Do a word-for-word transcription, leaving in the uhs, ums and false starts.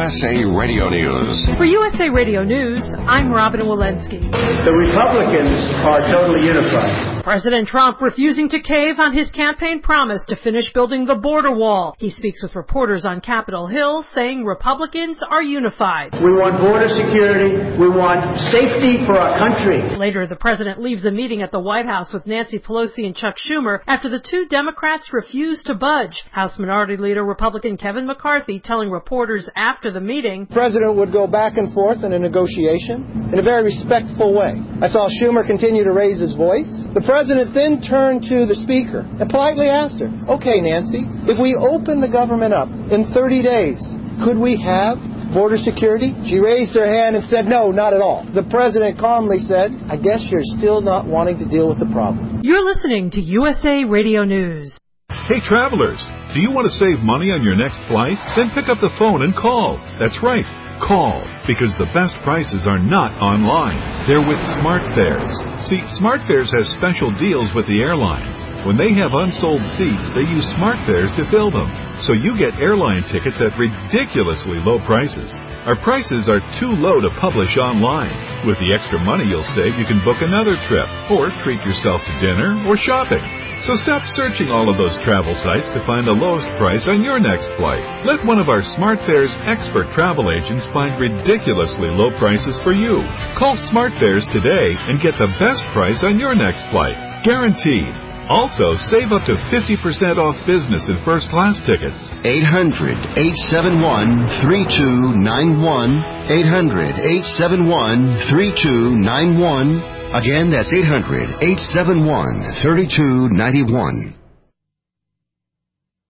S A Radio News. For U S A Radio News, I'm Robin Walensky. The Republicans are totally unified. President Trump refusing to cave on his campaign promise to finish building the border wall. He speaks with reporters on Capitol Hill, saying Republicans are unified. We want border security. We want safety for our country. Later, the president leaves a meeting at the White House with Nancy Pelosi and Chuck Schumer after the two Democrats refuse to budge. House Minority Leader Republican Kevin McCarthy telling reporters after the meeting, the president would go back and forth in a negotiation in a very respectful way. I saw Schumer continue to raise his voice. The president then turned to the speaker and politely asked her, okay, Nancy, if we open the government up in thirty days, could we have border security? She raised her hand and said, no, not at all. The president calmly said, I guess you're still not wanting to deal with the problem. You're listening to U S A Radio News. Hey, travelers, do you want to save money on your next flight? Then pick up the phone and call. That's right. Call, because the best prices are not online. They're with SmartFares. See, SmartFares has special deals with the airlines. When they have unsold seats, they use SmartFares to fill them. So you get airline tickets at ridiculously low prices. Our prices are too low to publish online. With the extra money you'll save, you can book another trip, or treat yourself to dinner or shopping. So stop searching all of those travel sites to find the lowest price on your next flight. Let one of our SmartFares expert travel agents find ridiculously low prices for you. Call SmartFares today and get the best price on your next flight. Guaranteed. Also, save up to fifty percent off business and first class tickets. eight hundred, eight seven one, three two nine one. eight hundred, eight seven one, three two nine one. Again, that's eight hundred, eight seven one, three two nine one.